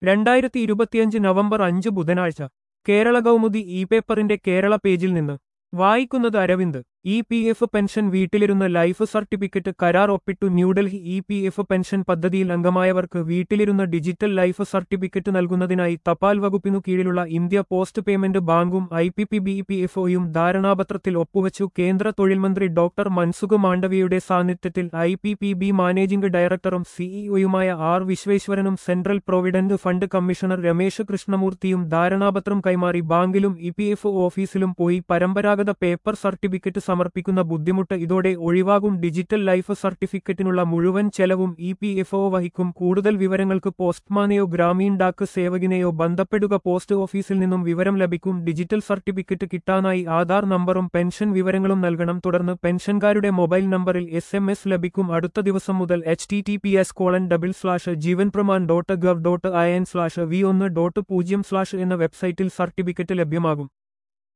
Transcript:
2025 November 5 ബുധനാഴ്ച Kerala Kaumudi E പേപ്പറിന്റെ കേരള പേജിൽ നിന്ന് വായിക്കുന്നത് അരവിന്ദ് ഇ.പി.എഫ് പെൻഷൻ വീട്ടിലിരുന്ന് ലൈഫ് സർട്ടിഫിക്കറ്റ് കരാർ ഒപ്പിട്ടു ന്യൂഡൽഹി ഇ.പി.എഫ് പെൻഷൻ പദ്ധതിയിൽ അംഗമായവർക്ക് വീട്ടിലിരുന്ന് ഡിജിറ്റൽ ലൈഫ് സർട്ടിഫിക്കറ്റ് നൽകുന്നതിനായി തപാൽ വകുപ്പിനു കീഴിലുള്ള ഇന്ത്യ പോസ്റ്റ് പേയ്മെന്റ് ബാങ്കും ഐ.പി.പി.ബി.ഇ.പി.എഫ്.ഒയും ധാരണാപത്രത്തിൽ ഒപ്പുവച്ചു. കേന്ദ്ര തൊഴിൽ മന്ത്രി ഡോക്ടർ മൻസുഖ് മാണ്ഡവ്യയുടെ സാന്നിധ്യത്തിൽ ഐ.പി.പി.ബി മാനേജിംഗ് ഡയറക്ടറും സിഇഒയുമായ ആർ വിശ്വേശ്വരനും central provident fund commissioner Ramesh കൃഷ്ണമൂർത്തിയും ധാരണാപത്രം കൈമാറി. ബാങ്കിലും ഇ.പി.എഫ് ഓഫീസിലും പോയി പരമ്പരാഗത പേപ്പർ സർട്ടിഫിക്കറ്റ് സമർപ്പിക്കുന്ന ബുദ്ധിമുട്ട് ഇതോടെ ഒഴിവാകും. ഡിജിറ്റൽ ലൈഫ് സർട്ടിഫിക്കറ്റിനുള്ള മുഴുവൻ ചെലവും ഇ.പി.എഫ്.ഒ വഹിക്കും. കൂടുതൽ വിവരങ്ങൾക്ക് പോസ്റ്റ്മാനെയോ ഗ്രാമീൺ ഡാക്ക് സേവകിനെയോ ബന്ധപ്പെടുക. പോസ്റ്റ് ഓഫീസിൽ നിന്നും വിവരം ലഭിക്കും. ഡിജിറ്റൽ സർട്ടിഫിക്കറ്റ് കിട്ടാനായി ആധാർ നമ്പറും പെൻഷൻ വിവരങ്ങളും നൽകണം. തുടർന്ന് പെൻഷൻകാരുടെ മൊബൈൽ നമ്പറിൽ SMS ലഭിക്കും. അടുത്ത ദിവസം മുതൽ https://jivanpraman.gov.in/v1.0/ എന്ന വെബ്സൈറ്റിൽ സർട്ടിഫിക്കറ്റ് ലഭ്യമാകും.